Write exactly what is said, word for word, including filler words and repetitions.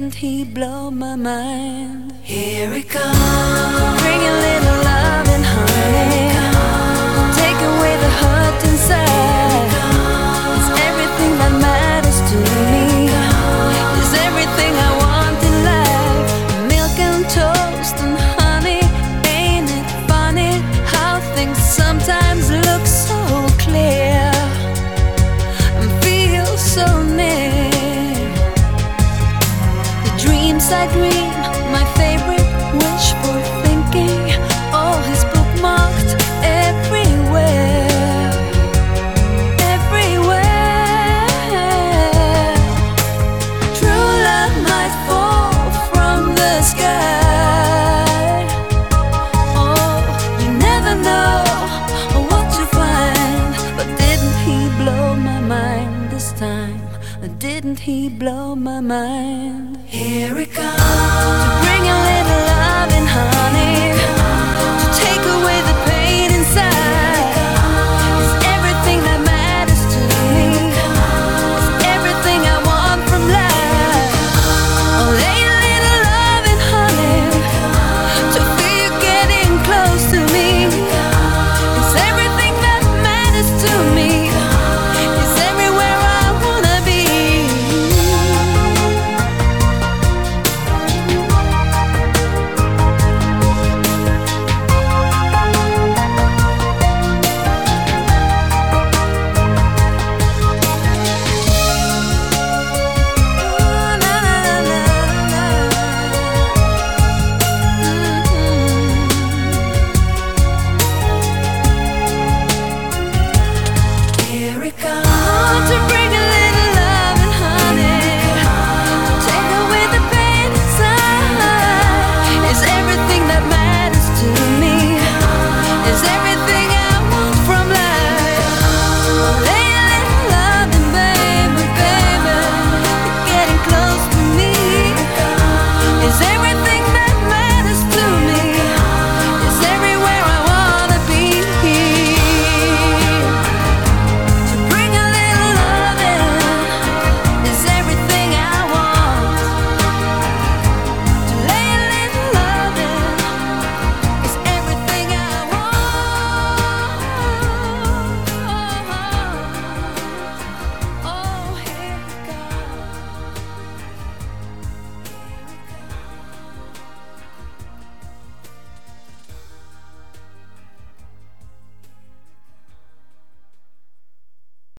Didn't he blow my mind? Here it comes. Bring a little love and honey. Take away the hurt inside. It's everything that matters to me. It's everything I want in life. Milk and toast and honey. Ain't it funny how things sometimes look so clear and feel so near? The dreams I dream, my favorite wishful thinking, all is bookmarked everywhere, everywhere. True love might fall from the sky. Oh, you never know what to find. But didn't he blow my mind this time? Didn't he blow my mind? Here it comes. To bring a little